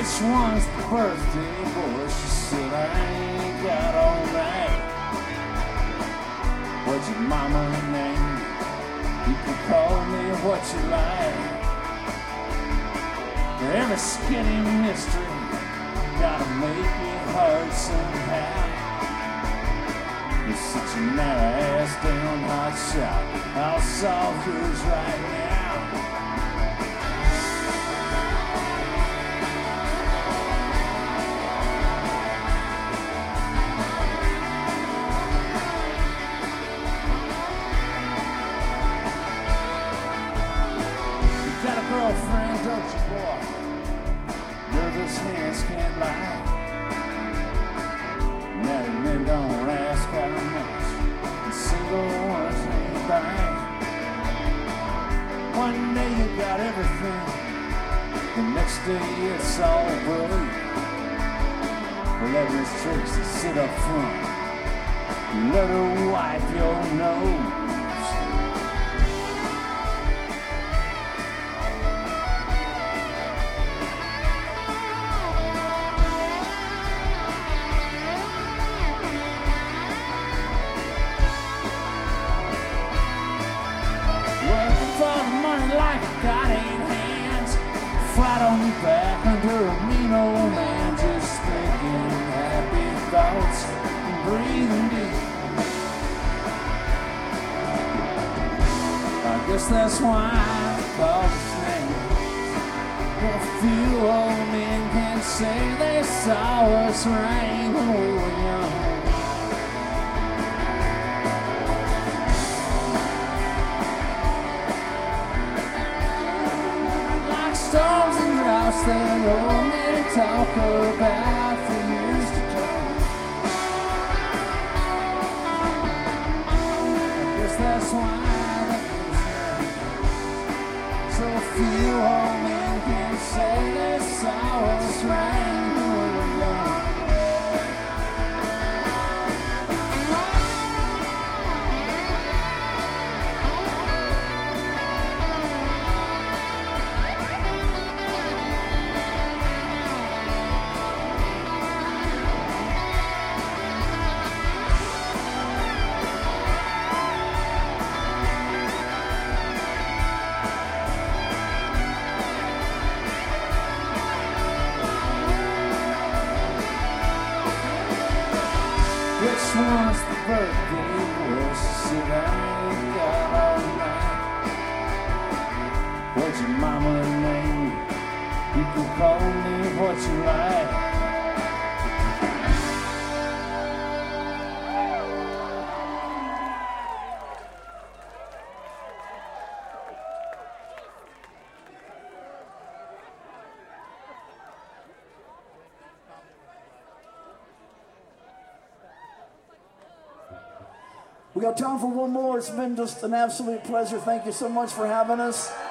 Which one's the birthday boy? She said, I ain't got all night. What's your mama's name? You can call me what you like. Every skinny mystery gotta make it hard somehow. You're such a narrow-ass damn hot shot. I'll solve yours right now. Girlfriend, don't you, boy? Nervous hands can't lie. Married men don't ask how much, and single ones ain't buying. One day you got everything, the next day it's all broke. Well, let Miss Tracy sit up front and let her wipe your nose. Like God ain't hands, flat on your back under a mean old man, just thinking happy thoughts and breathing deep. I guess that's why I call this name. A few old men can say they saw us rain when we were young. Storms and droughts that old men talk about for years to come. I guess that's why so few old men can say they saw us rain when we were young. Which one's the birthday boy? She said, I ain't got all night. What's your mama's name? You can call me what you like. We got time for one more. It's been just an absolute pleasure. Thank you so much for having us.